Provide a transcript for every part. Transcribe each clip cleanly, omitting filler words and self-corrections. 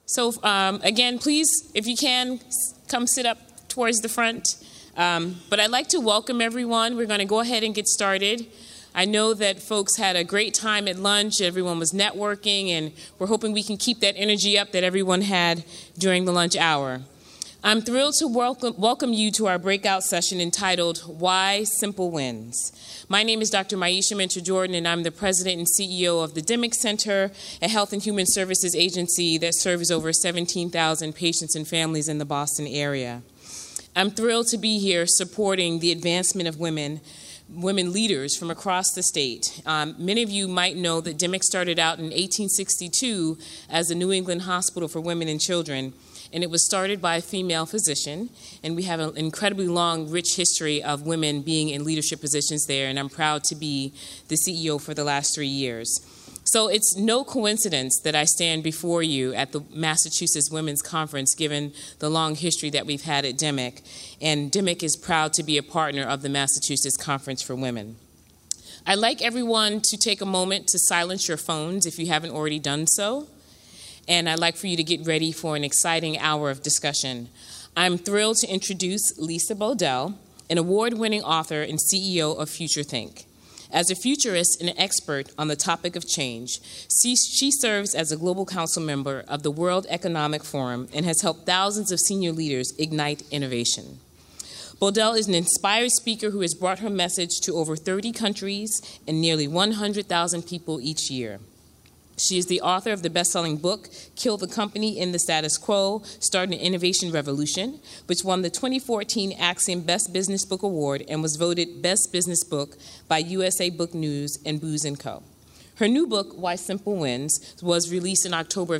So again, please, if you can, come sit up towards the front. But I'd like to welcome everyone. We're going to go ahead and get started. I know that folks had a great time at lunch. Everyone was networking, and we're hoping we can keep that energy up that everyone had during the lunch hour. I'm thrilled to welcome you to our breakout session entitled, Why Simple Wins. My name is Dr. Maisha Mentor-Jordan, and I'm the president and CEO of the Dimick Center, a health and human services agency that serves over 17,000 patients and families in the Boston area. I'm thrilled to be here supporting the advancement of women leaders from across the state. Many of you might know that Dimick started out in 1862 as the New England Hospital for Women and Children, and it was started by a female physician, and we have an incredibly long, rich history of women being in leadership positions there, and I'm proud to be the CEO for the last 3 years. So it's no coincidence that I stand before you at the Massachusetts Women's Conference, given the long history that we've had at Dimick, and Dimick is proud to be a partner of the Massachusetts Conference for Women. I'd like everyone to take a moment to silence your phones if you haven't already done so. And I'd like for you to get ready for an exciting hour of discussion. I'm thrilled to introduce Lisa Bodell, an award-winning author and CEO of FutureThink. As a futurist and an expert on the topic of change, she serves as a global council member of the World Economic Forum and has helped thousands of senior leaders ignite innovation. Bodell is an inspired speaker who has brought her message to over 30 countries and nearly 100,000 people each year. She is the author of the best-selling book, Kill the Company in the Status Quo, Start an Innovation Revolution, which won the 2014 Axiom Best Business Book Award and was voted Best Business Book by USA Book News and Booz & Co. Her new book, Why Simple Wins, was released in October of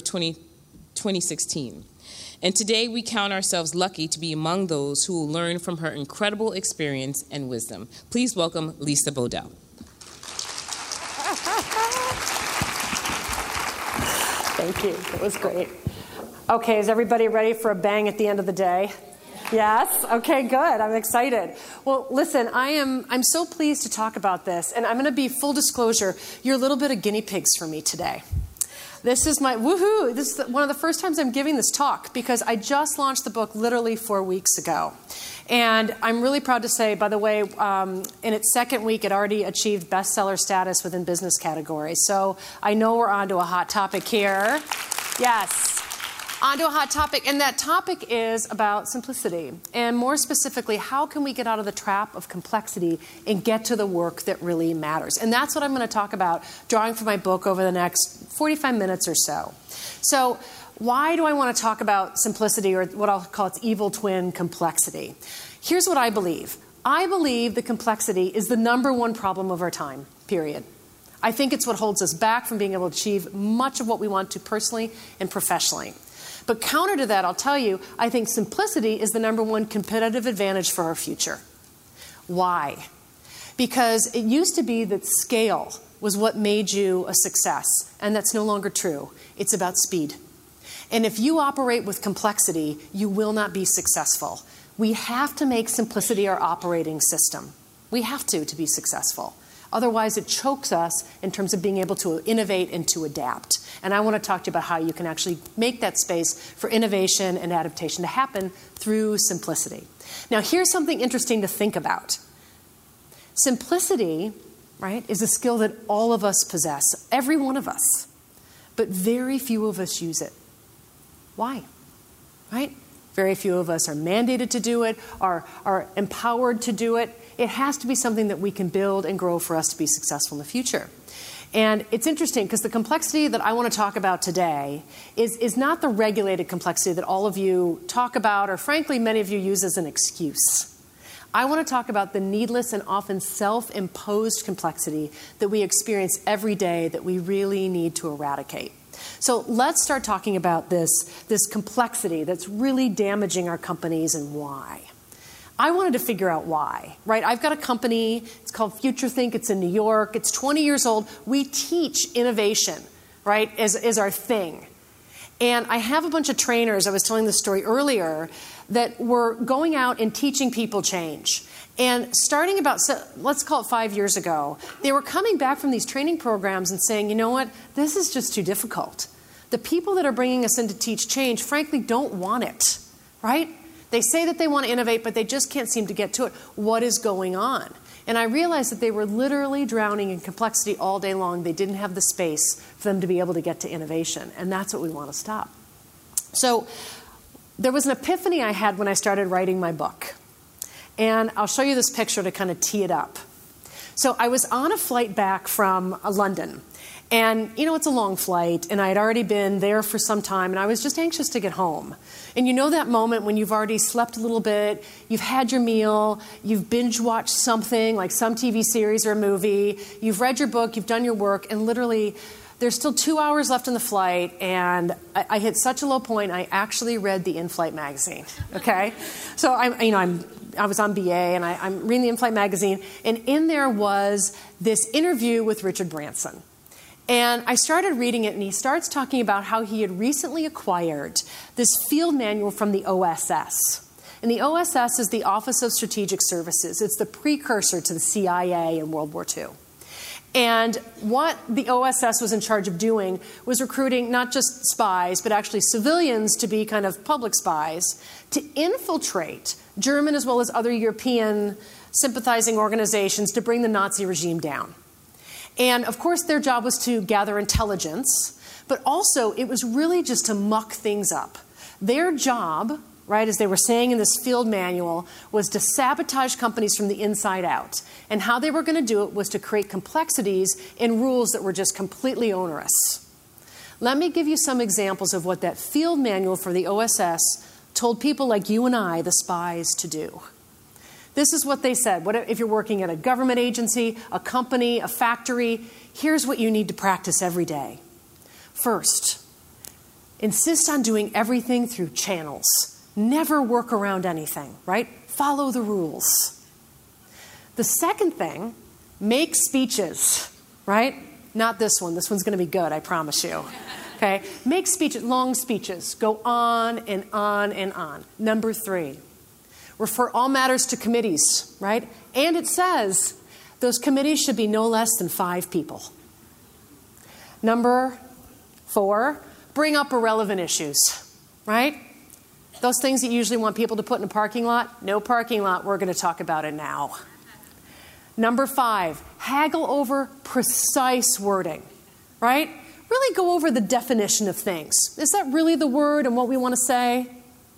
2016. And today we count ourselves lucky to be among those who will learn from her incredible experience and wisdom. Please welcome Lisa Bodell. Thank you. That was great. Okay, is everybody ready for a bang at the end of the day? Yes? Okay, good. I'm excited. Well, listen, I'm so pleased to talk about this, and I'm going to be full disclosure. You're a little bit of guinea pigs for me today. This is my woohoo. This is one of the first times I'm giving this talk because I just launched the book literally 4 weeks ago. And I'm really proud to say, by the way, in its second week, it already achieved bestseller status within business categories. So I know we're on to a hot topic here. Yes, on to a hot topic. And that topic is about simplicity. And more specifically, how can we get out of the trap of complexity and get to the work that really matters? And that's what I'm going to talk about, drawing from my book over the next 45 minutes or so. So why do I want to talk about simplicity, or what I'll call its evil twin, complexity? Here's what I believe. I believe that complexity is the number one problem of our time, period. I think it's what holds us back from being able to achieve much of what we want to personally and professionally. But counter to that, I'll tell you, I think simplicity is the number one competitive advantage for our future. Why? Because it used to be that scale was what made you a success, and that's no longer true. It's about speed. And if you operate with complexity, you will not be successful. We have to make simplicity our operating system. We have to be successful. Otherwise, it chokes us in terms of being able to innovate and to adapt. And I want to talk to you about how you can actually make that space for innovation and adaptation to happen through simplicity. Now, here's something interesting to think about. Simplicity, right, is a skill that all of us possess, every one of us. But very few of us use it. Why? Right? Very few of us are mandated to do it, are empowered to do it. It has to be something that we can build and grow for us to be successful in the future. And it's interesting because the complexity that I want to talk about today is not the regulated complexity that all of you talk about, or frankly, many of you use as an excuse. I want to talk about the needless and often self-imposed complexity that we experience every day that we really need to eradicate. So let's start talking about this complexity that's really damaging our companies and why. I wanted to figure out why, right? I've got a company, it's called FutureThink, it's in New York, it's 20 years old. We teach innovation, right, as our thing. And I have a bunch of trainers, I was telling this story earlier, that were going out and teaching people change. And starting about, let's call it 5 years ago, they were coming back from these training programs and saying, you know what, this is just too difficult. The people that are bringing us in to teach change, frankly, don't want it, right? They say that they want to innovate, but they just can't seem to get to it. What is going on? And I realized that they were literally drowning in complexity all day long. They didn't have the space for them to be able to get to innovation. And that's what we want to stop. So there was an epiphany I had when I started writing my book. And I'll show you this picture to kind of tee it up. So I was on a flight back from London. And, it's a long flight, and I had already been there for some time, and I was just anxious to get home. And you know that moment when you've already slept a little bit, you've had your meal, you've binge-watched something, like some TV series or a movie, you've read your book, you've done your work, and literally there's still 2 hours left in the flight, and I hit such a low point, I actually read the in-flight magazine, okay? So I was on BA, and I'm reading the in-flight magazine, and in there was this interview with Richard Branson. And I started reading it, and he starts talking about how he had recently acquired this field manual from the OSS. And the OSS is the Office of Strategic Services. It's the precursor to the CIA in World War II. And what the OSS was in charge of doing was recruiting not just spies, but actually civilians to be kind of public spies, to infiltrate German as well as other European sympathizing organizations to bring the Nazi regime down. And, of course, their job was to gather intelligence, but also it was really just to muck things up. Their job, right, as they were saying in this field manual, was to sabotage companies from the inside out. And how they were going to do it was to create complexities in rules that were just completely onerous. Let me give you some examples of what that field manual for the OSS told people like you and I, the spies, to do. This is what they said. What if you're working at a government agency, a company, a factory? Here's what you need to practice every day. First, insist on doing everything through channels. Never work around anything, right? Follow the rules. The second thing, make speeches, right? Not this one. This one's going to be good, I promise you. Okay? Make speeches, long speeches. Go on and on and on. Number 3. Refer all matters to committees, right? And it says those committees should be no less than 5 people. Number 4, bring up irrelevant issues, right? Those things that you usually want people to put in a parking lot, no parking lot, we're going to talk about it now. Number 5, haggle over precise wording, right? Really go over the definition of things. Is that really the word and what we want to say?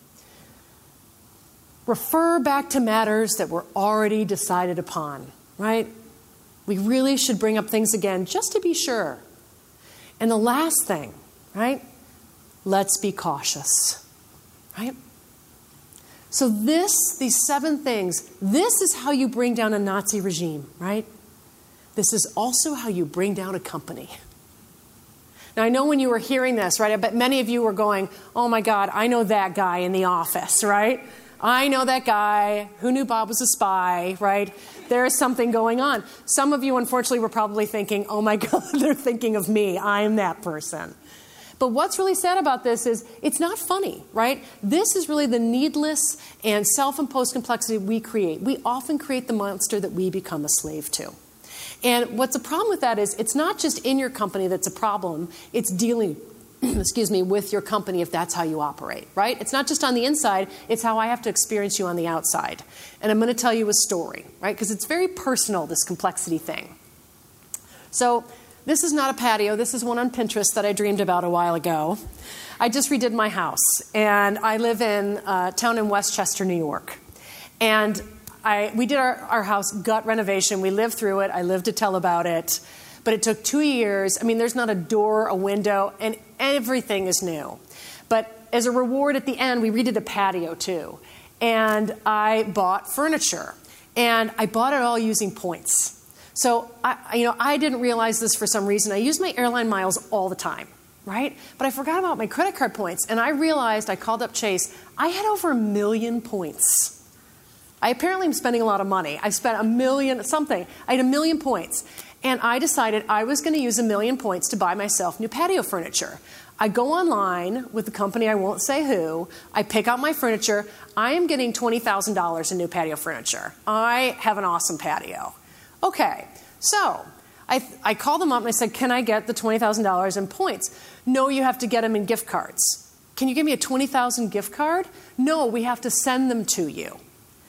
Refer back to matters that were already decided upon, right? We really should bring up things again just to be sure. And the last thing, right? Let's be cautious, right? So these 7 things, this is how you bring down a Nazi regime, right? This is also how you bring down a company. Now, I know when you were hearing this, right, I bet many of you were going, oh my God, I know that guy in the office, right? I know that guy who knew Bob was a spy, right? There is something going on. Some of you, unfortunately, were probably thinking, oh my God, they're thinking of me. I am that person. But what's really sad about this is it's not funny, right? This is really the needless and self-imposed complexity we create. We often create the monster that we become a slave to. And what's a problem with that is it's not just in your company that's a problem. It's dealing with your company if that's how you operate, right? It's not just on the inside, it's how I have to experience you on the outside. And I'm going to tell you a story, right? Because it's very personal, this complexity thing. So this is not a patio. This is one on Pinterest that I dreamed about a while ago. I just redid my house, and I live in a town in Westchester, New York. And we did our house gut renovation. We lived through it. I lived to tell about it. But it took 2 years. I mean, there's not a door, a window, and everything is new. But as a reward at the end, we redid a patio too. And I bought furniture. And I bought it all using points. So I didn't realize this for some reason. I use my airline miles all the time, right? But I forgot about my credit card points. And I realized, I called up Chase, I had over 1 million points. I apparently am spending a lot of money. I spent 1 million something. I had 1 million points. And I decided I was going to use 1 million points to buy myself new patio furniture. I go online with the company, I won't say who. I pick out my furniture. I am getting $20,000 in new patio furniture. I have an awesome patio. Okay, so I called them up and I said, can I get the $20,000 in points? No, you have to get them in gift cards. Can you give me a $20,000 gift card? No, we have to send them to you.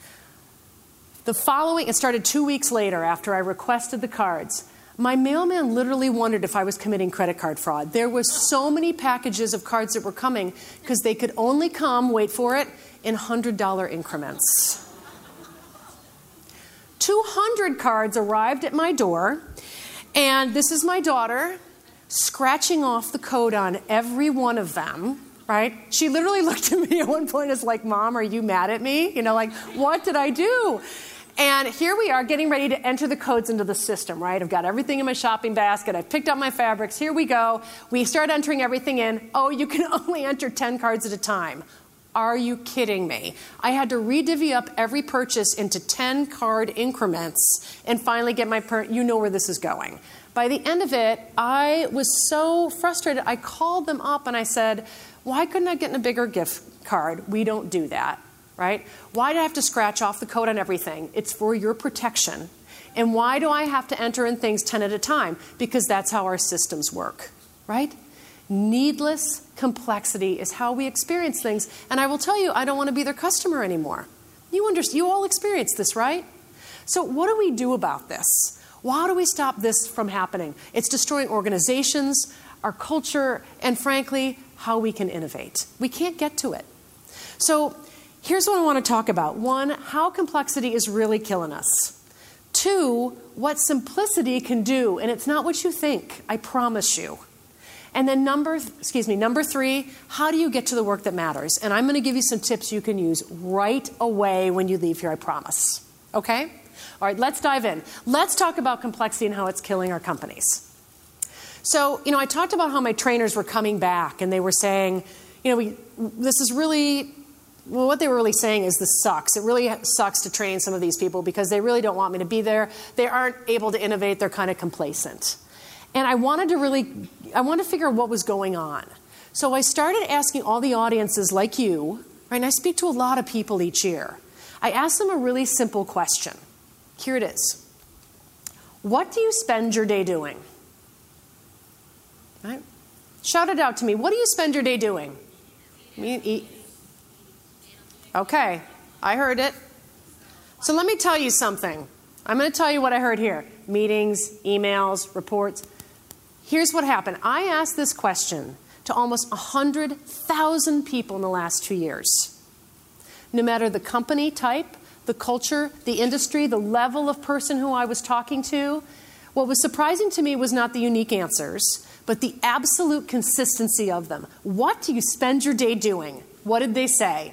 It started 2 weeks later after I requested the cards. My mailman literally wondered if I was committing credit card fraud. There were so many packages of cards that were coming because they could only come, wait for it, in $100 increments. 200 cards arrived at my door, and this is my daughter scratching off the code on every one of them, right? She literally looked at me at one point as like, Mom, are you mad at me? You know, like, what did I do? And here we are getting ready to enter the codes into the system, right? I've got everything in my shopping basket. I've picked up my fabrics. Here we go. We start entering everything in. Oh, you can only enter 10 cards at a time. Are you kidding me? I had to redivvy up every purchase into 10 card increments and finally get my you know where this is going. By the end of it, I was so frustrated. I called them up and I said, why couldn't I get in a bigger gift card? We don't do that, right? Why do I have to scratch off the code on everything? It's for your protection. And why do I have to enter in things 10 at a time? Because that's how our systems work, right? Needless complexity is how we experience things. And I will tell you, I don't want to be their customer anymore. You all experience this, right? So what do we do about this? How do we stop this from happening? It's destroying organizations, our culture, and frankly, how we can innovate. We can't get to it. So here's what I want to talk about. 1, how complexity is really killing us. 2, what simplicity can do. And it's not what you think, I promise you. And then number 3, how do you get to the work that matters? And I'm going to give you some tips you can use right away when you leave here, I promise. Okay? All right, let's dive in. Let's talk about complexity and how it's killing our companies. So, I talked about how my trainers were coming back and they were saying, this is really, well, what they were really saying is this sucks. It really sucks to train some of these people because they really don't want me to be there. They aren't able to innovate. They're kind of complacent. And I wanted to figure out what was going on. So I started asking all the audiences like you, right? And I speak to a lot of people each year. I asked them a really simple question. Here it is. What do you spend your day doing? Right? Shout it out to me. What do you spend your day doing? Eat. Okay, I heard it. So let me tell you something. I'm going to tell you what I heard here. Meetings, emails, reports. Here's what happened. I asked this question to almost 100,000 people in the last 2 years. No matter the company type, the culture, the industry, the level of person who I was talking to, what was surprising to me was not the unique answers, but the absolute consistency of them. What do you spend your day doing? What did they say?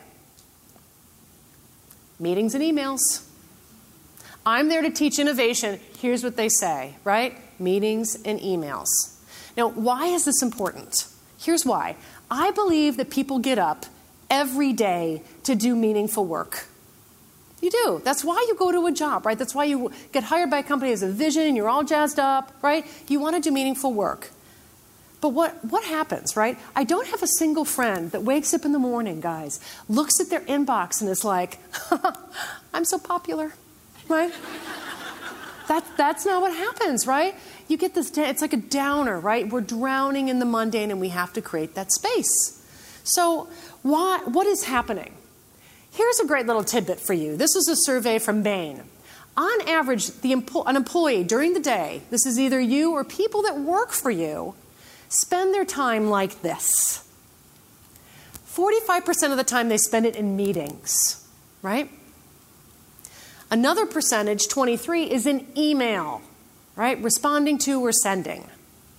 Meetings and emails. I'm there to teach innovation. Here's what they say, right? Meetings and emails. Now, why is this important? Here's why. I believe that people get up every day to do meaningful work. You do. That's why you go to a job, right? That's why you get hired by a company as a vision, you're all jazzed up, right? You want to do meaningful work. But what happens, right? I don't have a single friend that wakes up in the morning, guys, looks at their inbox and is like, I'm so popular, right? That's not what happens, right? You get this, it's like a downer, right? We're drowning in the mundane and we have to create that space. So what is happening? Here's a great little tidbit for you. This is a survey from Bain. On average, an employee during the day, this is either you or people that work for you, spend their time like this. 45% of the time they spend it in meetings, right? Another percentage, 23, is in email, right? Responding to or sending.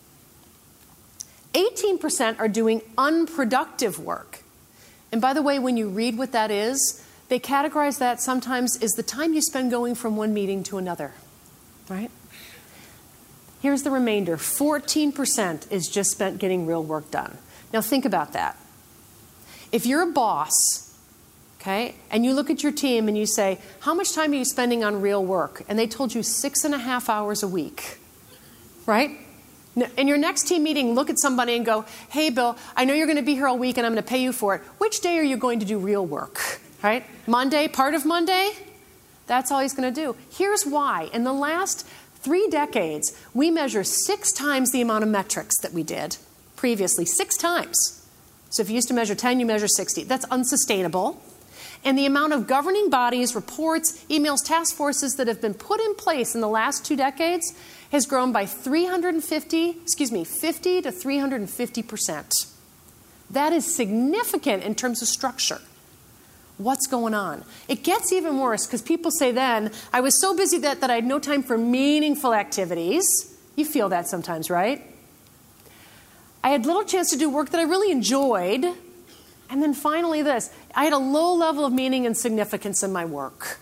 18% are doing unproductive work. And by the way, when you read what that is, they categorize that sometimes as the time you spend going from one meeting to another, right? Here's the remainder. 14% is just spent getting real work done. Now think about that. If you're a boss, okay, and you look at your team and you say, how much time are you spending on real work? And they told you 6.5 hours a week, right? In your next team meeting, look at somebody and go, hey, Bill, I know you're going to be here all week and I'm going to pay you for it. Which day are you going to do real work, right? Monday, part of Monday? That's all he's going to do. Here's why. In the last 3 decades, we measure 6 times the amount of metrics that we did previously, 6 times. So if you used to measure 10, you measure 60. That's unsustainable. And the amount of governing bodies, reports, emails, task forces that have been put in place in the last 2 decades has grown by 50 to 350%. That is significant in terms of structure. What's going on? It gets even worse because people say then, I was so busy that I had no time for meaningful activities. You feel that sometimes, right? I had little chance to do work that I really enjoyed. And then finally this, I had a low level of meaning and significance in my work.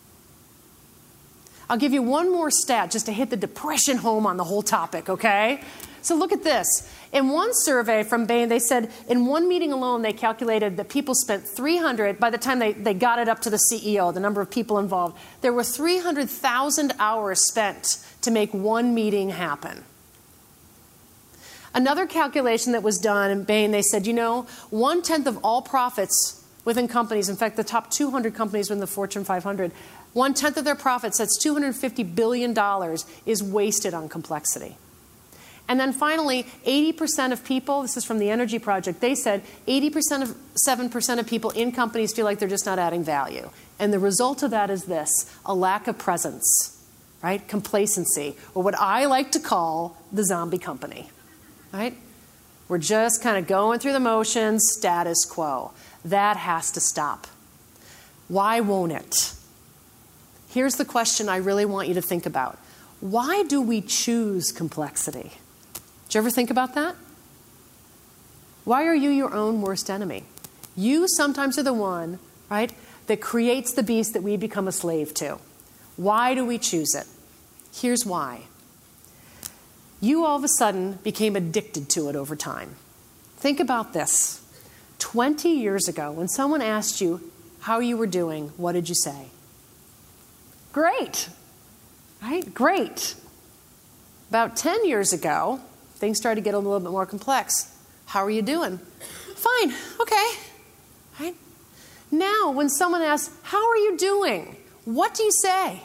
I'll give you one more stat just to hit the depression home on the whole topic, okay? So look at this. In one survey from Bain, they said in one meeting alone, they calculated that people spent 300, by the time they got it up to the CEO, the number of people involved, there were 300,000 hours spent to make one meeting happen. Another calculation that was done in Bain, they said, 1/10 of all profits within companies, in fact, the top 200 companies within the Fortune 500, 1/10 of their profits, that's $250 billion, is wasted on complexity. And then finally, 80% of people, this is from the Energy Project, they said 7% of people in companies feel like they're just not adding value. And the result of that is this, a lack of presence, right? Complacency, or what I like to call the zombie company, right? We're just kind of going through the motions, status quo. That has to stop. Why won't it? Here's the question I really want you to think about. Why do we choose complexity? Did you ever think about that? Why are you your own worst enemy? You sometimes are the one, right, that creates the beast that we become a slave to. Why do we choose it? Here's why. You all of a sudden became addicted to it over time. Think about this. 20 years ago, when someone asked you how you were doing, what did you say? Great, right? Great. About 10 years ago, things started to get a little bit more complex. How are you doing? Fine, okay. Right? Now, when someone asks, how are you doing? What do you say?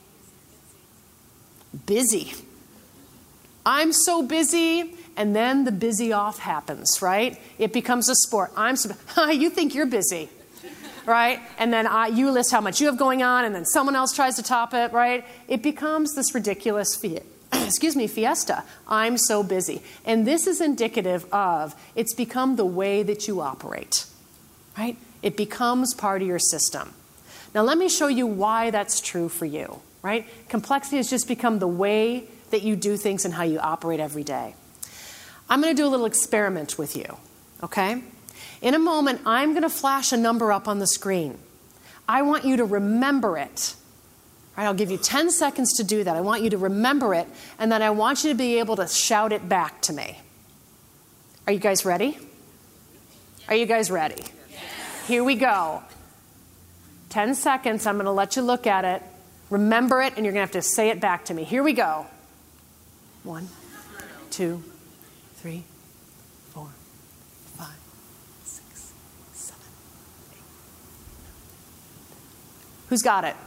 Busy. I'm so busy, and then the busy off happens, right? It becomes a sport. You think you're busy, right? And then you list how much you have going on, and then someone else tries to top it, right? It becomes this ridiculous fiesta. I'm so busy. And this is indicative of it's become the way that you operate, right? It becomes part of your system. Now, let me show you why that's true for you, right? Complexity has just become the way that you do things and how you operate every day. I'm going to do a little experiment with you, okay? In a moment, I'm going to flash a number up on the screen. I want you to remember it. Right, I'll give you 10 seconds to do that. I want you to remember it, and then I want you to be able to shout it back to me. Are you guys ready? Are you guys ready? Yes. Here we go. 10 seconds. I'm going to let you look at it. Remember it, and you're going to have to say it back to me. Here we go. 1, 2, 3, 4, 5, 6, 7, 8. Who's got it?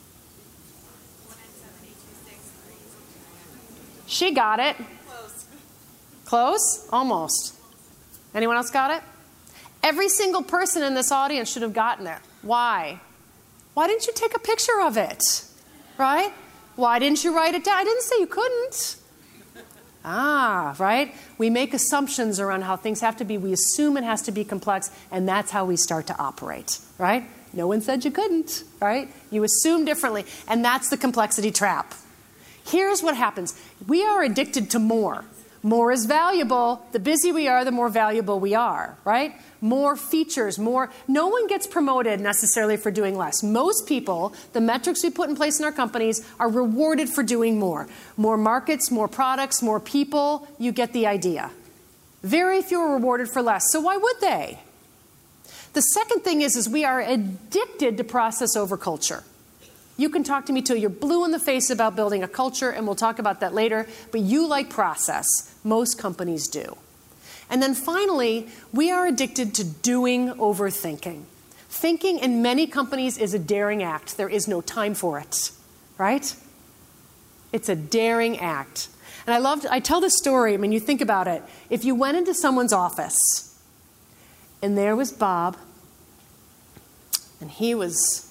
She got it. Close. Close? Almost. Anyone else got it? Every single person in this audience should have gotten it. Why? Why didn't you take a picture of it? Right? Why didn't you write it down? I didn't say you couldn't. Right? We make assumptions around how things have to be. We assume it has to be complex, and that's how we start to operate. Right? No one said you couldn't. Right? You assume differently, and that's the complexity trap. Here's what happens. We are addicted to more. More is valuable. The busier we are, the more valuable we are, right? More features, more. No one gets promoted necessarily for doing less. Most people, the metrics we put in place in our companies are rewarded for doing more. More markets, more products, more people. You get the idea. Very few are rewarded for less. So why would they? The second thing is we are addicted to process over culture. You can talk to me till you're blue in the face about building a culture, and we'll talk about that later, but you like process. Most companies do. And then finally, we are addicted to doing over thinking. Thinking in many companies is a daring act. There is no time for it, right? It's a daring act. And I tell this story, I mean, you think about it. If you went into someone's office, and there was Bob, and he was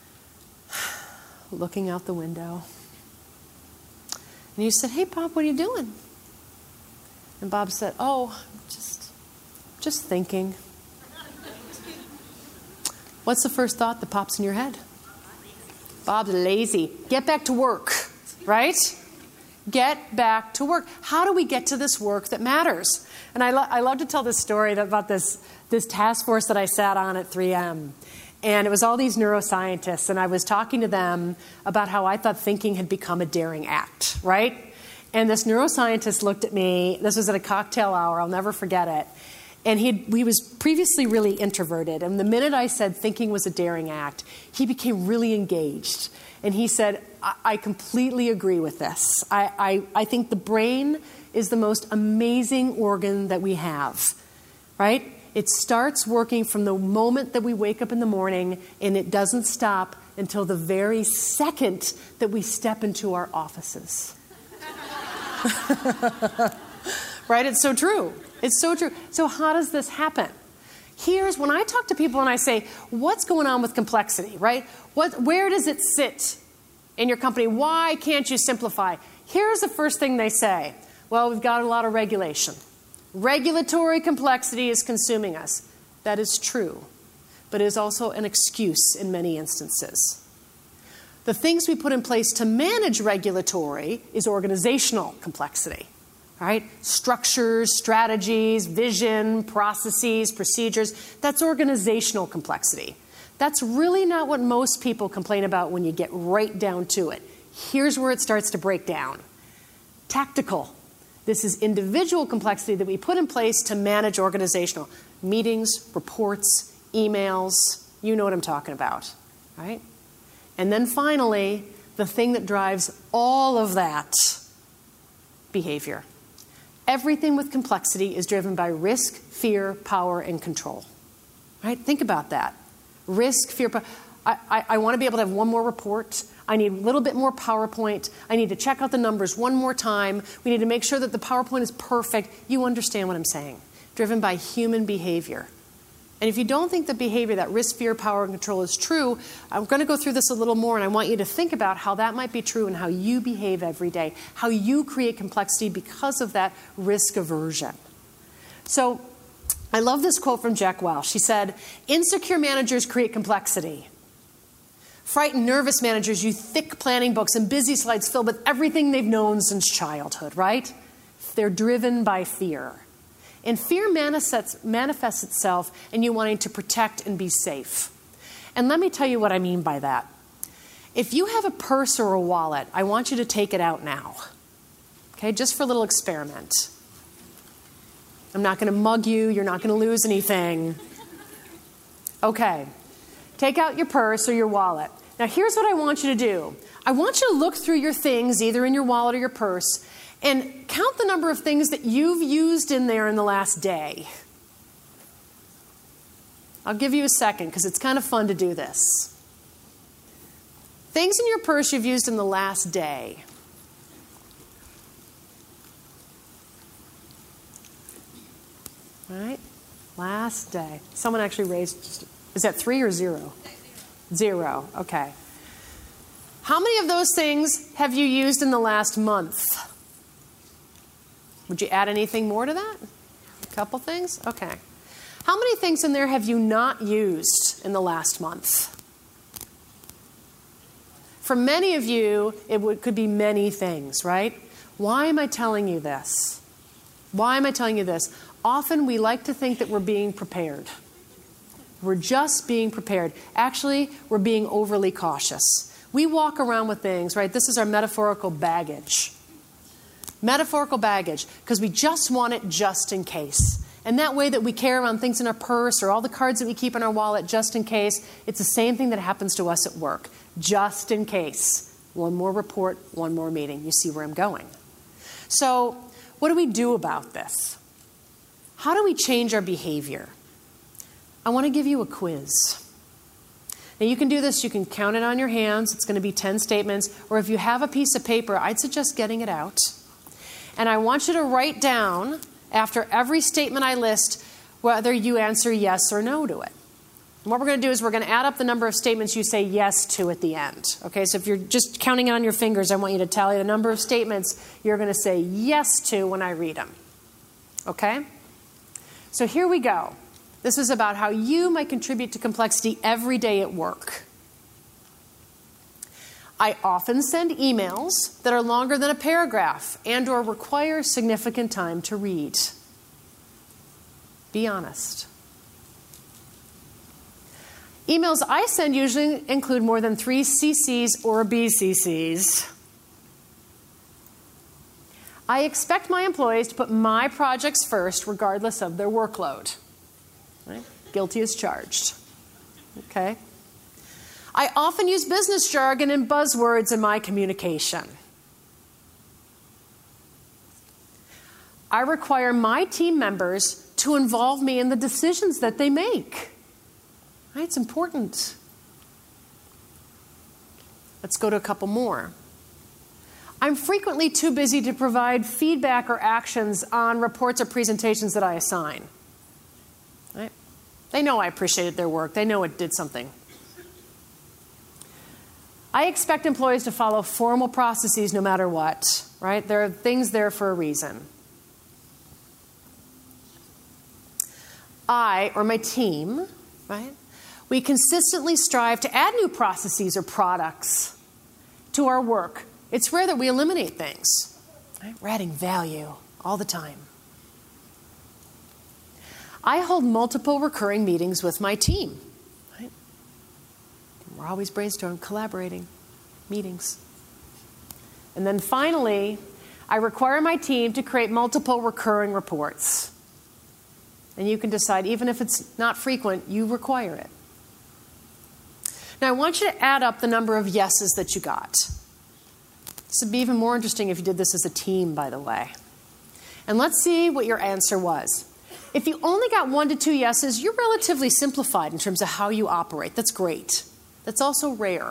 looking out the window. And you said, "Hey, Bob, what are you doing?" And Bob said, "Oh, just thinking." What's the first thought that pops in your head? Bob's lazy. Get back to work, right? Get back to work. How do we get to this work that matters? And I love to tell this story about this task force that I sat on at 3M. And it was all these neuroscientists, and I was talking to them about how I thought thinking had become a daring act, right? And this neuroscientist looked at me. This was at a cocktail hour. I'll never forget it. And he was previously really introverted. And the minute I said thinking was a daring act, he became really engaged. And he said, I completely agree with this. I think the brain is the most amazing organ that we have, right? It starts working from the moment that we wake up in the morning, and it doesn't stop until the very second that we step into our offices. Right? It's so true. It's so true. So how does this happen? Here's when I talk to people and I say, what's going on with complexity, right? Where does it sit in your company? Why can't you simplify? Here's the first thing they say. Well, we've got a lot of regulation. Regulatory complexity is consuming us. That is true, but it is also an excuse in many instances. The things we put in place to manage regulatory is organizational complexity, right? Structures, strategies, vision, processes, procedures. That's organizational complexity. That's really not what most people complain about when you get right down to it. Here's where it starts to break down. Tactical. This is individual complexity that we put in place to manage organizational meetings, reports, emails. You know what I'm talking about, right? And then finally, the thing that drives all of that, behavior. Everything with complexity is driven by risk, fear, power, and control, right? Think about that. Risk, fear, power. I want to be able to have one more report. I need a little bit more PowerPoint. I need to check out the numbers one more time. We need to make sure that the PowerPoint is perfect. You understand what I'm saying. Driven by human behavior. And if you don't think the behavior, that risk, fear, power, and control is true, I'm going to go through this a little more, and I want you to think about how that might be true and how you behave every day, how you create complexity because of that risk aversion. So I love this quote from Jack Welch. She said, "Insecure managers create complexity. Frightened, nervous managers use thick planning books and busy slides filled with everything they've known since childhood," right? They're driven by fear. And fear manifests itself in you wanting to protect and be safe. And let me tell you what I mean by that. If you have a purse or a wallet, I want you to take it out now. Okay, just for a little experiment. I'm not going to mug you. You're not going to lose anything. Okay. Take out your purse or your wallet. Now, here's what I want you to do. I want you to look through your things, either in your wallet or your purse, and count the number of things that you've used in there in the last day. I'll give you a second because it's kind of fun to do this. Things in your purse you've used in the last day. All right? Last day. Someone actually raised, is that 3 or 0? 0, okay. How many of those things have you used in the last month? Would you add anything more to that? A couple things? Okay. How many things in there have you not used in the last month? For many of you, could be many things, right? Why am I telling you this? Why am I telling you this? Often we like to think that we're being prepared. We're just being prepared. Actually, we're being overly cautious. We walk around with things, right? This is our metaphorical baggage. Metaphorical baggage, because we just want it just in case. And that way that we carry around things in our purse or all the cards that we keep in our wallet just in case, it's the same thing that happens to us at work. Just in case. One more report, one more meeting. You see where I'm going. So what do we do about this? How do we change our behavior? I want to give you a quiz. Now you can do this, you can count it on your hands, it's going to be 10 statements, or if you have a piece of paper, I'd suggest getting it out. And I want you to write down, after every statement I list, whether you answer yes or no to it. And what we're going to do is we're going to add up the number of statements you say yes to at the end. Okay, so if you're just counting on your fingers, I want you to tally the number of statements you're going to say yes to when I read them. Okay? So here we go. This is about how you might contribute to complexity every day at work. I often send emails that are longer than a paragraph and or require significant time to read. Be honest. Emails I send usually include more than 3 CCs or BCCs. I expect my employees to put my projects first regardless of their workload. Right? Guilty as charged. Okay? I often use business jargon and buzzwords in my communication. I require my team members to involve me in the decisions that they make. Right? It's important. Let's go to a couple more. I'm frequently too busy to provide feedback or actions on reports or presentations that I assign. Right? They know I appreciated their work. They know it did something. I expect employees to follow formal processes no matter what. Right? There are things there for a reason. I, or my team, right? We consistently strive to add new processes or products to our work. It's rare that we eliminate things. Right? We're adding value all the time. I hold multiple recurring meetings with my team. Right? We're always brainstorming, collaborating, meetings. And then finally, I require my team to create multiple recurring reports. And you can decide, even if it's not frequent, you require it. Now, I want you to add up the number of yeses that you got. This would be even more interesting if you did this as a team, by the way. And let's see what your answer was. If you only got 1 to 2 yeses, you're relatively simplified in terms of how you operate. That's great. That's also rare.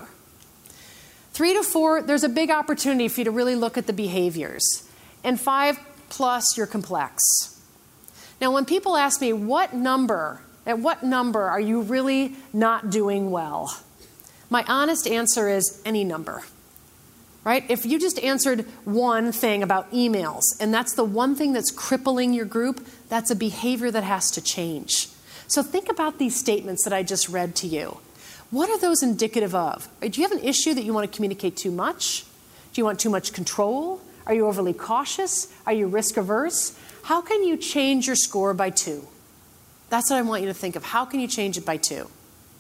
3 to 4, there's a big opportunity for you to really look at the behaviors. And 5 plus, you're complex. Now, when people ask me, at what number are you really not doing well? My honest answer is any number. Right? If you just answered one thing about emails, and that's the one thing that's crippling your group, that's a behavior that has to change. So think about these statements that I just read to you. What are those indicative of? Do you have an issue that you want to communicate too much? Do you want too much control? Are you overly cautious? Are you risk averse? How can you change your score by 2? That's what I want you to think of. How can you change it by 2?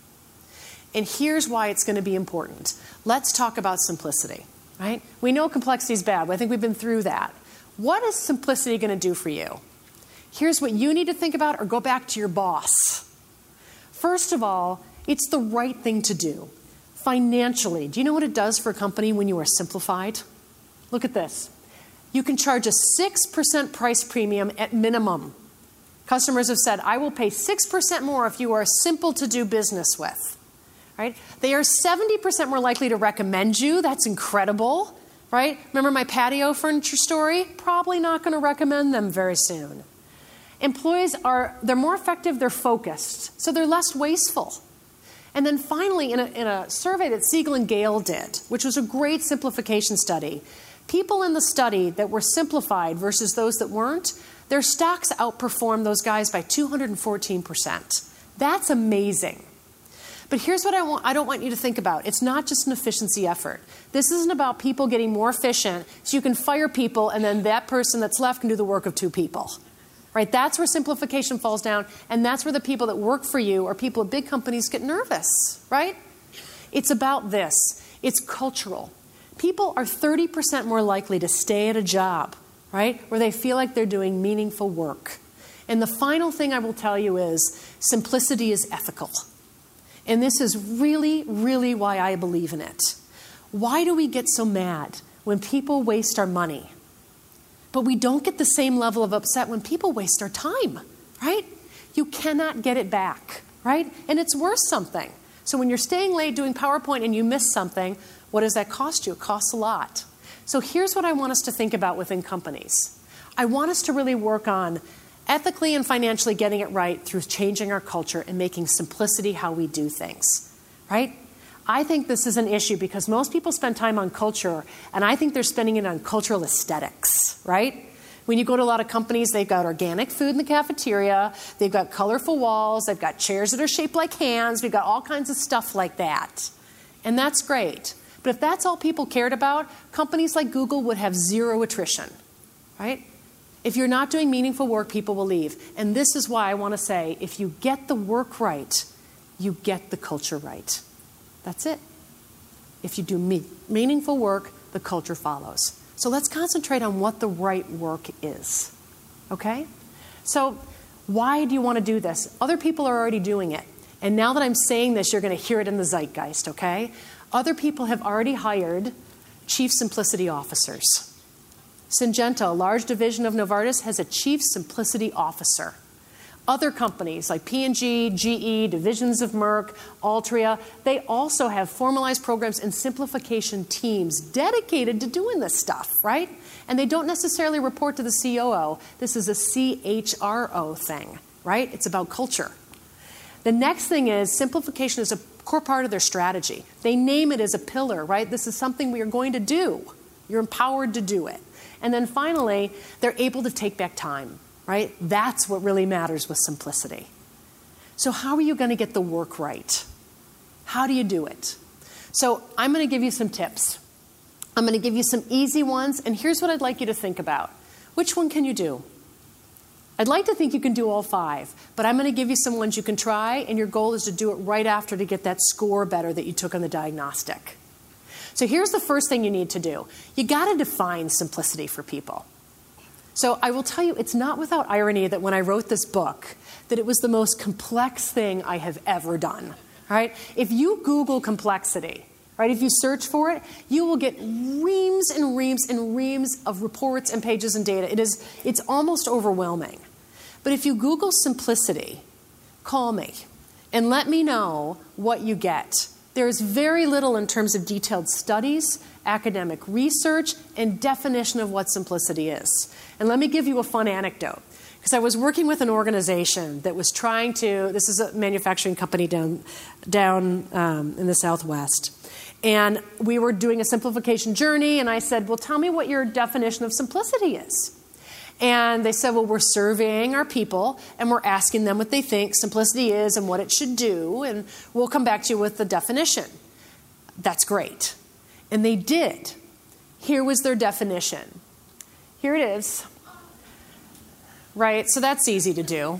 And here's why it's going to be important. Let's talk about simplicity. Right? We know complexity is bad, but I think we've been through that. What is simplicity going to do for you? Here's what you need to think about, or go back to your boss. First of all, it's the right thing to do. Financially, do you know what it does for a company when you are simplified? Look at this. You can charge a 6% price premium at minimum. Customers have said, I will pay 6% more if you are simple to do business with. Right? They are 70% more likely to recommend you. That's incredible. Right? Remember my patio furniture story? Probably not going to recommend them very soon. Employees they're more effective, they're focused, so they're less wasteful. And then finally, in a survey that Siegel and Gale did, which was a great simplification study, people in the study that were simplified versus those that weren't, their stocks outperformed those guys by 214%. That's amazing. But here's what I don't want you to think about. It's not just an efficiency effort. This isn't about people getting more efficient so you can fire people and then that person that's left can do the work of 2 people. Right? That's where simplification falls down, and that's where the people that work for you or people at big companies get nervous. Right? It's about this. It's cultural. People are 30% more likely to stay at a job, right, where they feel like they're doing meaningful work. And the final thing I will tell you is simplicity is ethical. And this is really, really why I believe in it. Why do we get so mad when people waste our money? But we don't get the same level of upset when people waste our time, right? You cannot get it back, right? And it's worth something. So when you're staying late doing PowerPoint and you miss something, what does that cost you? It costs a lot. So here's what I want us to think about within companies. I want us to really work on ethically and financially getting it right through changing our culture and making simplicity how we do things, right? I think this is an issue because most people spend time on culture, and I think they're spending it on cultural aesthetics, right? When you go to a lot of companies, they've got organic food in the cafeteria, they've got colorful walls, they've got chairs that are shaped like hands, we've got all kinds of stuff like that. And that's great. But if that's all people cared about, companies like Google would have zero attrition, right? If you're not doing meaningful work, people will leave. And this is why I want to say, if you get the work right, you get the culture right. That's it. If you do meaningful work, the culture follows. So let's concentrate on what the right work is. Okay? So why do you want to do this? Other people are already doing it. And now that I'm saying this, you're going to hear it in the zeitgeist, okay? Other people have already hired chief simplicity officers. Syngenta, a large division of Novartis, has a chief simplicity officer. Other companies like P&G, GE, divisions of Merck, Altria, they also have formalized programs and simplification teams dedicated to doing this stuff, right? And they don't necessarily report to the COO. This is a CHRO thing, right? It's about culture. The next thing is simplification is a core part of their strategy. They name it as a pillar, right? This is something we are going to do. You're empowered to do it. And then finally, they're able to take back time. Right? That's what really matters with simplicity. So how are you going to get the work right? How do you do it? So I'm going to give you some tips. I'm going to give you some easy ones, and here's what I'd like you to think about. Which one can you do? I'd like to think you can do all 5, but I'm going to give you some ones you can try, and your goal is to do it right after to get that score better that you took on the diagnostic. So here's the first thing you need to do. You got to define simplicity for people. So I will tell you, it's not without irony that when I wrote this book, that it was the most complex thing I have ever done, right? If you Google complexity, right, if you search for it, you will get reams and reams and reams of reports and pages and data. It's almost overwhelming. But if you Google simplicity, call me and let me know what you get. There's very little in terms of detailed studies, academic research, and definition of what simplicity is. And let me give you a fun anecdote. Because I was working with an organization that was trying to, this is a manufacturing company down in the Southwest. And we were doing a simplification journey, and I said, well, tell me what your definition of simplicity is. And they said, well, we're surveying our people, and we're asking them what they think simplicity is and what it should do, and we'll come back to you with the definition. That's great. And they did. Here was their definition. Here it is. Right, so that's easy to do.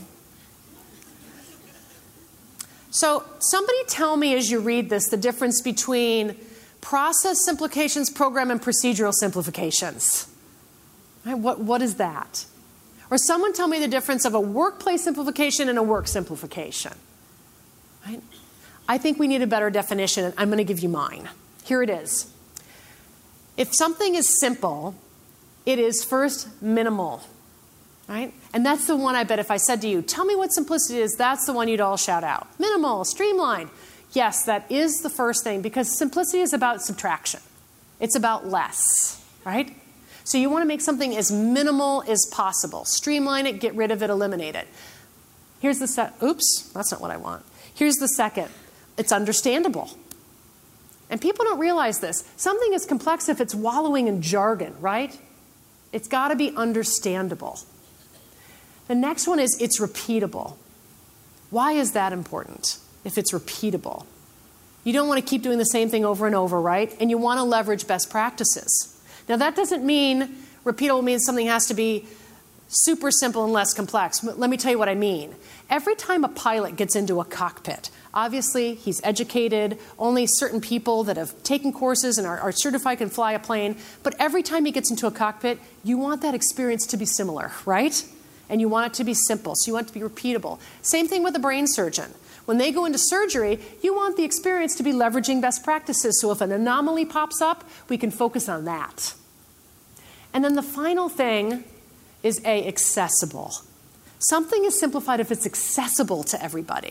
So somebody tell me as you read this the difference between process simplifications, program, and procedural simplifications. Right, what is that? Or someone tell me the difference of a workplace simplification and a work simplification. Right? I think we need a better definition, and I'm going to give you mine. Here it is. If something is simple, it is first minimal, right? And that's the one I bet if I said to you, tell me what simplicity is, that's the one you'd all shout out. Minimal, streamlined. Yes, that is the first thing because simplicity is about subtraction. It's about less, right? So you want to make something as minimal as possible. Streamline it, get rid of it, eliminate it. Here's the oops, that's not what I want. Here's the second. It's understandable. And people don't realize this. Something is complex if it's wallowing in jargon, right? It's got to be understandable. The next one is it's repeatable. Why is that important if it's repeatable? You don't want to keep doing the same thing over and over, right? And you want to leverage best practices. Now, that doesn't mean repeatable means something has to be super simple and less complex. Let me tell you what I mean. Every time a pilot gets into a cockpit, obviously he's educated, only certain people that have taken courses and are certified can fly a plane, but every time he gets into a cockpit, you want that experience to be similar, right? And you want it to be simple, so you want it to be repeatable. Same thing with a brain surgeon. When they go into surgery, you want the experience to be leveraging best practices, so if an anomaly pops up, we can focus on that. And then the final thing is accessible. Something is simplified if it's accessible to everybody.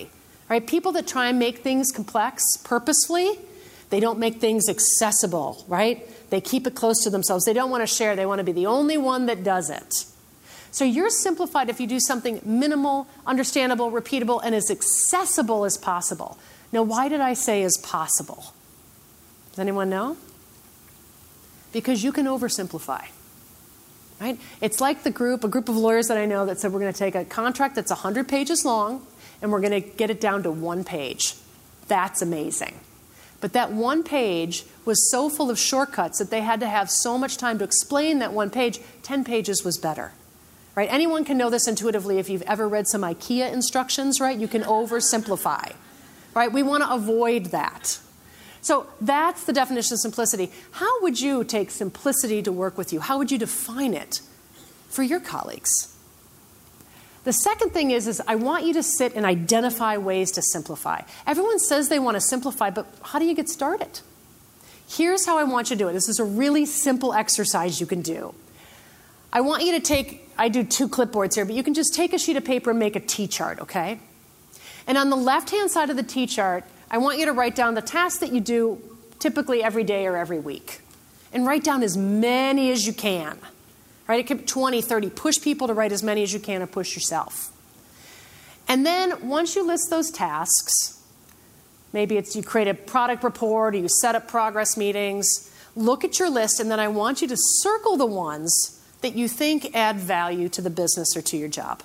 Right? People that try and make things complex purposefully, they don't make things accessible, right? They keep it close to themselves. They don't want to share. They want to be the only one that does it. So you're simplified if you do something minimal, understandable, repeatable, and as accessible as possible. Now, why did I say as possible? Does anyone know? Because you can oversimplify. Right? It's like a group of lawyers that I know that said we're going to take a contract that's 100 pages long and we're going to get it down to 1 page. That's amazing. But that 1 page was so full of shortcuts that they had to have so much time to explain that 1 page. 10 pages was better. Right? Anyone can know this intuitively if you've ever read some IKEA instructions, right? You can oversimplify. Right? We want to avoid that. So that's the definition of simplicity. How would you take simplicity to work with you? How would you define it for your colleagues? The second thing is I want you to sit and identify ways to simplify. Everyone says they want to simplify, but how do you get started? Here's how I want you to do it. This is a really simple exercise you can do. I want you to take, I do 2 clipboards here, but you can just take a sheet of paper and make a T-chart, okay? And on the left-hand side of the T-chart, I want you to write down the tasks that you do typically every day or every week. And write down as many as you can. Right? It could be 20, 30. Push people to write as many as you can or push yourself. And then once you list those tasks, maybe it's you create a product report or you set up progress meetings, look at your list and then I want you to circle the ones that you think add value to the business or to your job.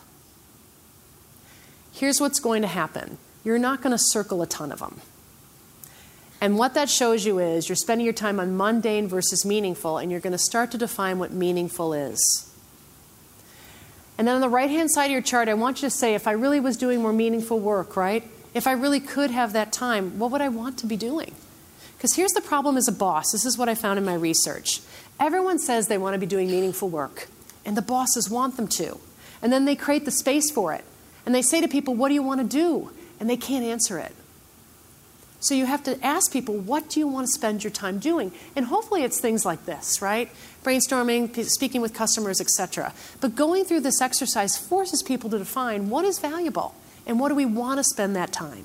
Here's what's going to happen. You're not going to circle a ton of them. And what that shows you is you're spending your time on mundane versus meaningful, and you're going to start to define what meaningful is. And then on the right-hand side of your chart, I want you to say, if I really was doing more meaningful work, right? If I really could have that time, what would I want to be doing? Because here's the problem as a boss. This is what I found in my research. Everyone says they want to be doing meaningful work, and the bosses want them to. And then they create the space for it. And they say to people, what do you want to do? And they can't answer it. So you have to ask people, what do you want to spend your time doing? And hopefully it's things like this, right? Brainstorming, speaking with customers, etc. But going through this exercise forces people to define what is valuable and what do we want to spend that time.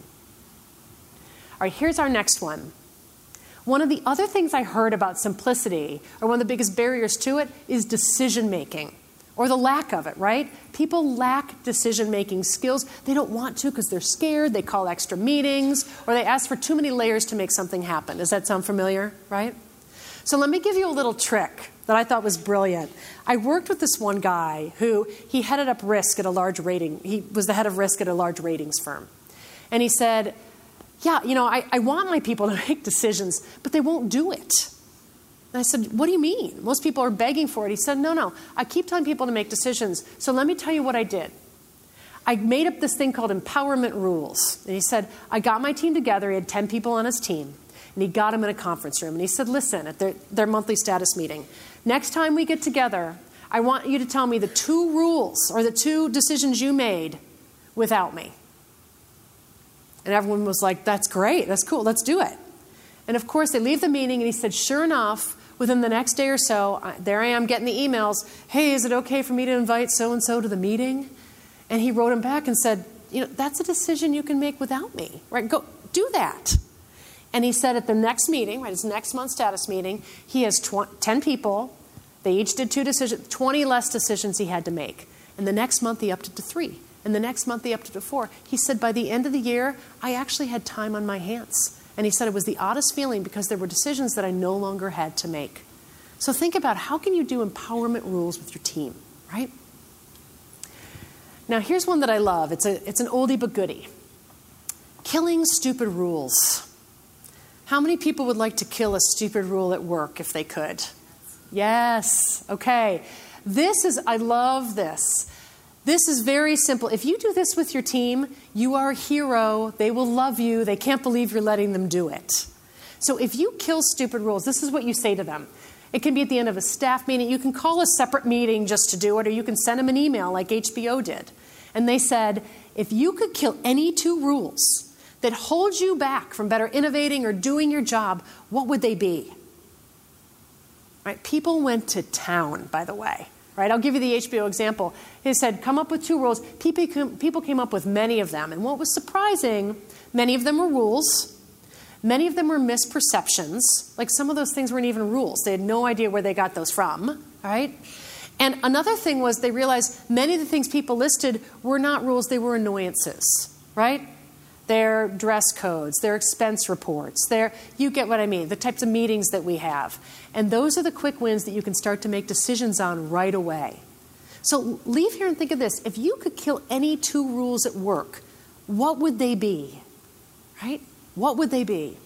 All right, here's our next one. One of the other things I heard about simplicity, or one of the biggest barriers to it, is decision making. Or the lack of it, right? People lack decision-making skills. They don't want to because they're scared. They call extra meetings, or they ask for too many layers to make something happen. Does that sound familiar, right? So let me give you a little trick that I thought was brilliant. I worked with this one guy who, he headed up risk at a large rating. He was the head of risk at a large ratings firm. And he said, yeah, I want my people to make decisions, but they won't do it. And I said, what do you mean? Most people are begging for it. He said, no. I keep telling people to make decisions. So let me tell you what I did. I made up this thing called empowerment rules. And he said, I got my team together. He had 10 people on his team. And he got them in a conference room. And he said, listen, at their monthly status meeting, next time we get together, I want you to tell me the 2 rules or the 2 decisions you made without me. And everyone was like, that's great. That's cool. Let's do it. And of course, they leave the meeting, and he said, sure enough, within the next day or so, there I am getting the emails, hey, is it okay for me to invite so-and-so to the meeting? And he wrote him back and said, that's a decision you can make without me, right? Go do that. And he said at the next meeting, right, his next month's status meeting, he has 10 people. They each did 2 decisions, 20 less decisions he had to make. And the next month, he upped it to 3. And the next month, he upped it to 4. He said, by the end of the year, I actually had time on my hands. And he said it was the oddest feeling because there were decisions that I no longer had to make. So think about how can you do empowerment rules with your team, right? Now here's one that I love. It's an oldie but goodie. Killing stupid rules. How many people would like to kill a stupid rule at work if they could? Yes. Okay. I love this. This is very simple. If you do this with your team, you are a hero. They will love you. They can't believe you're letting them do it. So if you kill stupid rules, this is what you say to them. It can be at the end of a staff meeting. You can call a separate meeting just to do it, or you can send them an email like HBO did. And they said, if you could kill any 2 rules that hold you back from better innovating or doing your job, what would they be? Right? People went to town, by the way. right? I'll give you the HBO example. He said, come up with 2 rules. People came up with many of them. And what was surprising, many of them were rules. Many of them were misperceptions. Like some of those things weren't even rules. They had no idea where they got those from, right? And another thing was they realized many of the things people listed were not rules, they were annoyances, right? Their dress codes, their expense reports, you get what I mean, the types of meetings that we have. And those are the quick wins that you can start to make decisions on right away. So leave here and think of this. If you could kill any 2 rules at work, what would they be, right? What would they be?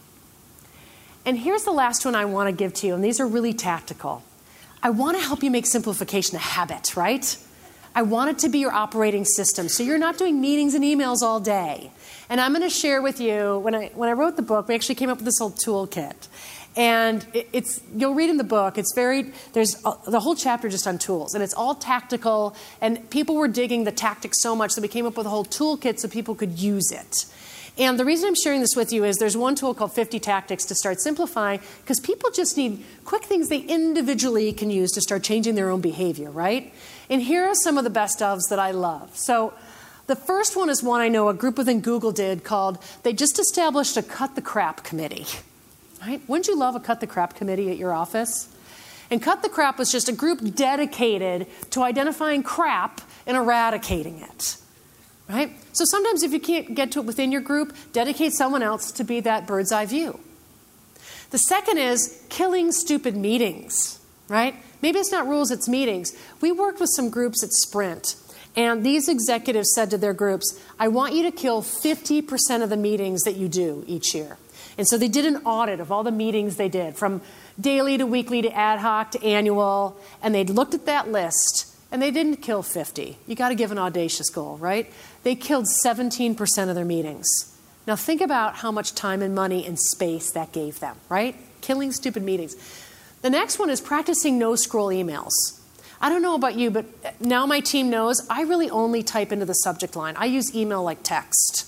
And here's the last one I want to give to you, and these are really tactical. I want to help you make simplification a habit, right? I want it to be your operating system, so you're not doing meetings and emails all day. And I'm going to share with you, when I wrote the book, we actually came up with this whole toolkit. And you'll read in the book, there's the whole chapter just on tools, and it's all tactical, and people were digging the tactics so much that we came up with a whole toolkit so people could use it. And the reason I'm sharing this with you is there's one tool called 50 Tactics to start simplifying, because people just need quick things they individually can use to start changing their own behavior, right? And here are some of the best ofs that I love. So the first one is one I know a group within Google did called, they just established a Cut the Crap committee, right? Wouldn't you love a Cut the Crap committee at your office? And Cut the Crap was just a group dedicated to identifying crap and eradicating it. Right? So sometimes if you can't get to it within your group, dedicate someone else to be that bird's eye view. The second is killing stupid meetings, right? Maybe it's not rules, it's meetings. We worked with some groups at Sprint, and these executives said to their groups, I want you to kill 50% of the meetings that you do each year. And so they did an audit of all the meetings they did, from daily to weekly to ad hoc to annual, and they looked at that list. And they didn't kill 50. You got to give an audacious goal, right? They killed 17% of their meetings. Now think about how much time and money and space that gave them, right? Killing stupid meetings. The next one is practicing no-scroll emails. I don't know about you, but now my team knows I really only type into the subject line. I use email like text.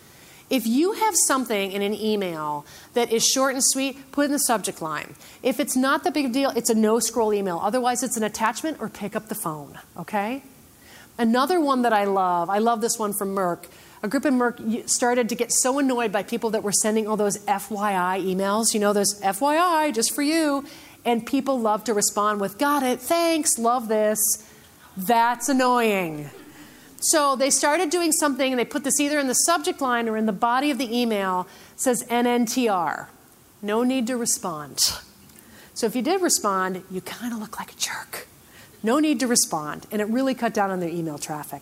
If you have something in an email that is short and sweet, put it in the subject line. If it's not that big of a deal, it's a no-scroll email. Otherwise, it's an attachment or pick up the phone, okay? Another one that I love this one from Merck. A group in Merck started to get so annoyed by people that were sending all those FYI emails. You know, those FYI, just for you. And people love to respond with, got it, thanks, love this. That's annoying. So they started doing something, and they put this either in the subject line or in the body of the email. It says NNTR, no need to respond. So if you did respond, you kind of look like a jerk. No need to respond, and it really cut down on their email traffic.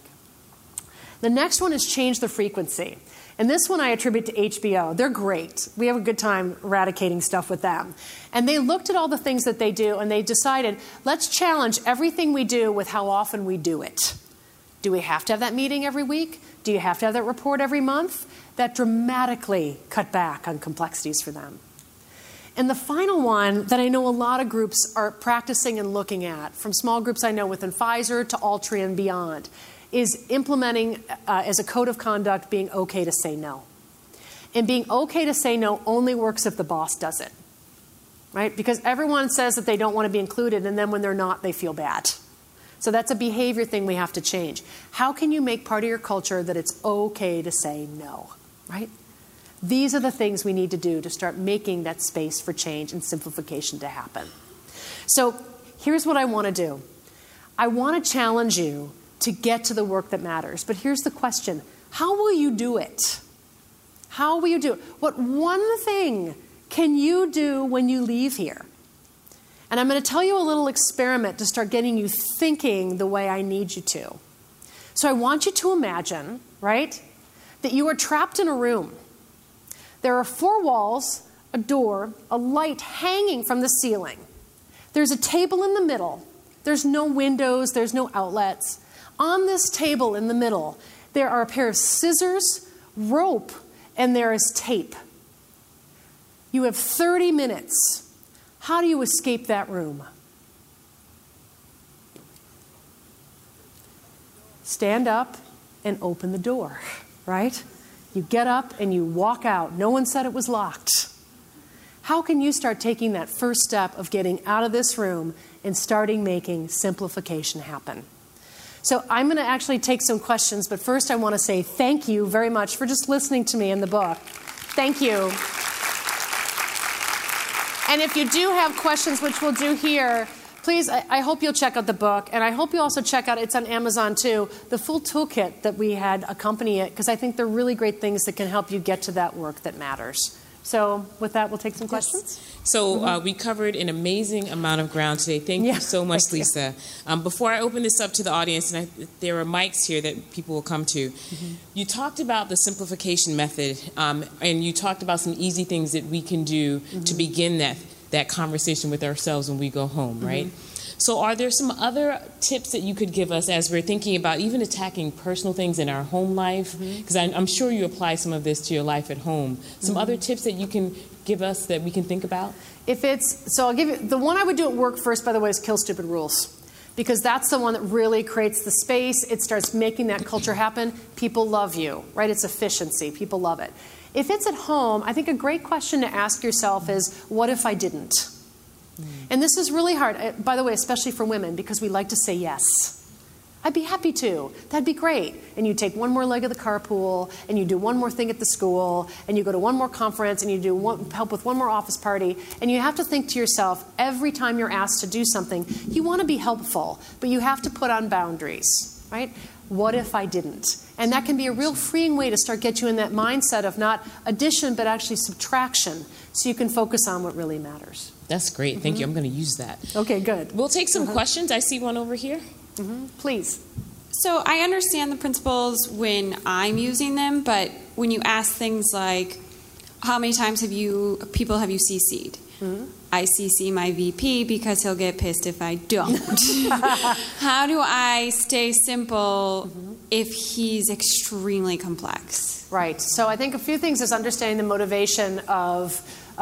The next one is change the frequency. And this one I attribute to HBO. They're great. We have a good time eradicating stuff with them. And they looked at all the things that they do, and they decided, let's challenge everything we do with how often we do it. Do we have to have that meeting every week? Do you have to have that report every month? That dramatically cut back on complexities for them. And the final one that I know a lot of groups are practicing and looking at, from small groups I know within Pfizer to Altria and beyond, is implementing as a code of conduct being okay to say no. And being okay to say no only works if the boss does it, right? Because everyone says that they don't want to be included, and then when they're not, they feel bad. So that's a behavior thing we have to change. How can you make part of your culture that it's okay to say no, right? These are the things we need to do to start making that space for change and simplification to happen. So here's what I want to do. I want to challenge you to get to the work that matters. But here's the question. How will you do it? How will you do it? What one thing can you do when you leave here? And I'm going to tell you a little experiment to start getting you thinking the way I need you to. So I want you to imagine, right, that you are trapped in a room. There are 4 walls, a door, a light hanging from the ceiling. There's a table in the middle. There's no windows. There's no outlets. On this table in the middle, there are a pair of scissors, rope, and there is tape. You have 30 minutes. How do you escape that room? Stand up and open the door, right? You get up and you walk out. No one said it was locked. How can you start taking that first step of getting out of this room and starting making simplification happen? So I'm going to actually take some questions, but first I want to say thank you very much for just listening to me in the book. Thank you. And if you do have questions, which we'll do here, please, I hope you'll check out the book, and I hope you also check out, it's on Amazon too, the full toolkit that we had accompany it, because I think they're really great things that can help you get to that work that matters. So with that, we'll take some questions. So we covered an amazing amount of ground today. Thank you so much, Lisa. Before I open this up to the audience, and there are mics here that people will come to, you talked about the simplification method, and you talked about some easy things that we can do to begin that conversation with ourselves when we go home, right? So are there some other tips that you could give us as we're thinking about even attacking personal things in our home life? Because I'm sure you apply some of this to your life at home. Some other tips that you can give us that we can think about? So I'll give you, the one I would do at work first, by the way, is kill stupid rules. Because that's the one that really creates the space. It starts making that culture happen. People love you, right? It's efficiency. People love it. If it's at home, I think a great question to ask yourself is, what if I didn't? And this is really hard, by the way, especially for women, because we like to say yes. I'd be happy to. That'd be great. And you take one more leg of the carpool, and you do one more thing at the school, and you go to one more conference, and you do help with one more office party. And you have to think to yourself, every time you're asked to do something, you want to be helpful, but you have to put on boundaries, right? What if I didn't? And that can be a real freeing way to start get you in that mindset of not addition, but actually subtraction, so you can focus on what really matters. That's great. Thank you. I'm going to use that. Okay, good. We'll take some questions. I see one over here. Please. So I understand the principles when I'm using them, but when you ask things like, how many times have you CC'd? I CC my VP because he'll get pissed if I don't. How do I stay simple if he's extremely complex? Right. So I think a few things is understanding the motivation of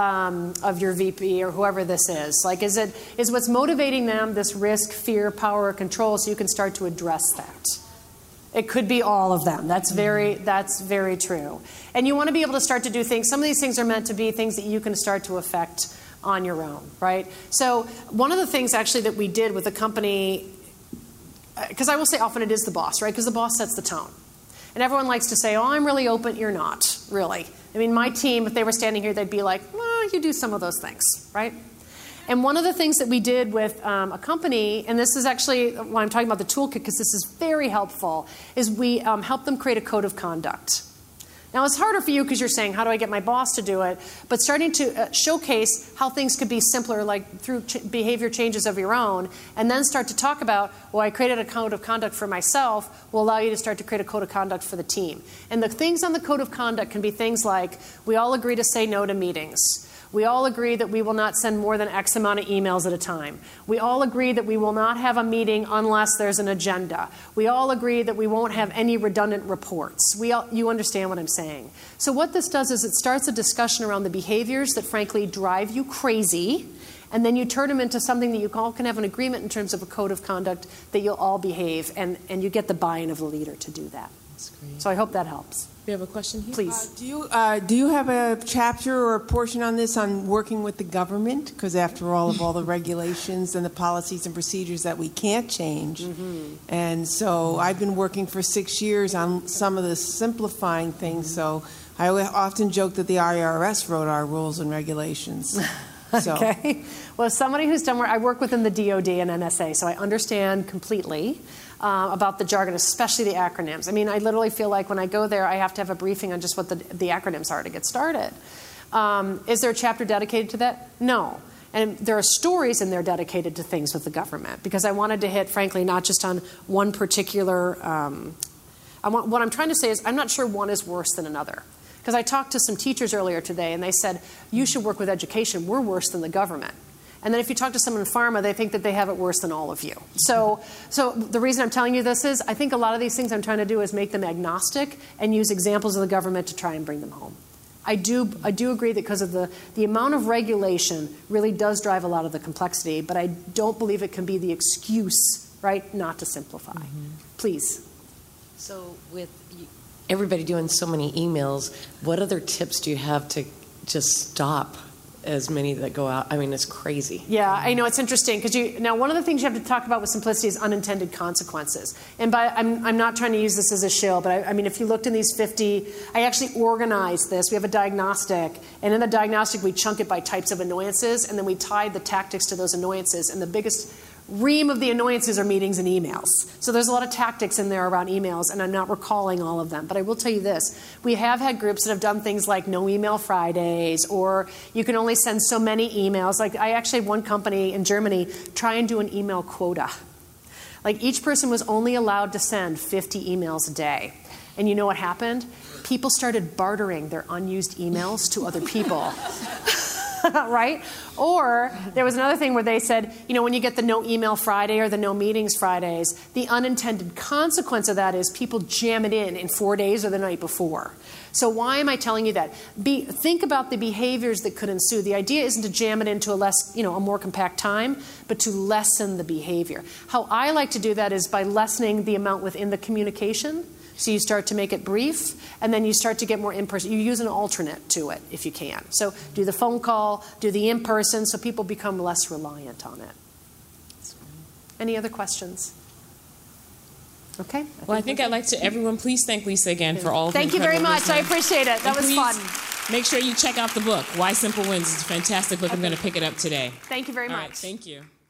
your VP or whoever this is. Like, is what's motivating them this risk, fear, power, or control, so you can start to address that. It could be all of them. That's very true. And you want to be able to start to do things. Some of these things are meant to be things that you can start to affect on your own, right? So one of the things actually that we did with the company, because I will say often it is the boss, right? Because the boss sets the tone. And everyone likes to say, oh, I'm really open. You're not, really. I mean, my team, if they were standing here, they'd be like, well, you do some of those things, right? And one of the things that we did with a company, and this is actually when I'm talking about the toolkit, because this is very helpful, is we helped them create a code of conduct. Now, it's harder for you because you're saying, how do I get my boss to do it? But starting to showcase how things could be simpler, like through behavior changes of your own, and then start to talk about, well, I created a code of conduct for myself, will allow you to start to create a code of conduct for the team. And the things on the code of conduct can be things like, we all agree to say no to meetings. We all agree that we will not send more than X amount of emails at a time. We all agree that we will not have a meeting unless there's an agenda. We all agree that we won't have any redundant reports. You understand what I'm saying. So what this does is it starts a discussion around the behaviors that frankly drive you crazy, and then you turn them into something that you all can have an agreement in terms of a code of conduct that you'll all behave, and you get the buy-in of the leader to do that. That's great. So I hope that helps. We have a question here? Please. Do you have a chapter or a portion on this on working with the government? Because after all of all the regulations and the policies and procedures that we can't change. And so I've been working for 6 years on some of the simplifying things. So I often joke that the IRS wrote our rules and regulations. So. Okay. Well, as somebody who's done work, I work within the DOD and NSA, so I understand completely about the jargon, especially the acronyms. I mean, I literally feel like when I go there, I have to have a briefing on just what the acronyms are to get started. Is there a chapter dedicated to that? No. And there are stories in there dedicated to things with the government, because I wanted to hit, frankly, not just on one particular... what I'm trying to say is I'm not sure one is worse than another. Because I talked to some teachers earlier today, and they said, you should work with education. We're worse than the government. And then if you talk to someone in pharma, they think that they have it worse than all of you. So the reason I'm telling you this is I think a lot of these things I'm trying to do is make them agnostic and use examples of the government to try and bring them home. I do agree that because of the amount of regulation really does drive a lot of the complexity, but I don't believe it can be the excuse, right, not to simplify. Please. So with everybody doing so many emails, what other tips do you have to just stop as many that go out. I mean, it's crazy. Yeah, I know, it's interesting because now one of the things you have to talk about with simplicity is unintended consequences. And I'm not trying to use this as a shill, but I mean, if you looked in these 50, I actually organized this. We have a diagnostic, and in the diagnostic we chunk it by types of annoyances, and then we tied the tactics to those annoyances. And the biggest ream of the annoyances are meetings and emails. So there's a lot of tactics in there around emails, and I'm not recalling all of them. But I will tell you this. We have had groups that have done things like no email Fridays, or you can only send so many emails. Like I actually had one company in Germany try and do an email quota. Like each person was only allowed to send 50 emails a day. And you know what happened? People started bartering their unused emails to other people. Right? Or there was another thing where they said, when you get the no email Friday or the no meetings Fridays, the unintended consequence of that is people jam it in 4 days or the night before. So why am I telling you that? Think about the behaviors that could ensue. The idea isn't to jam it into a more compact time, but to lessen the behavior. How I like to do that is by lessening the amount within the communication. So you start to make it brief, and then you start to get more in-person. You use an alternate to it if you can. So do the phone call, do the in-person, so people become less reliant on it. Any other questions? Okay. I think I'd like to, everyone, please thank Lisa again for all of Thank you very much. wisdom. I appreciate it. That was fun. Make sure you check out the book, Why Simple Wins. It's a fantastic book. I'm going to pick it up today. Thank you very much. All right, thank you.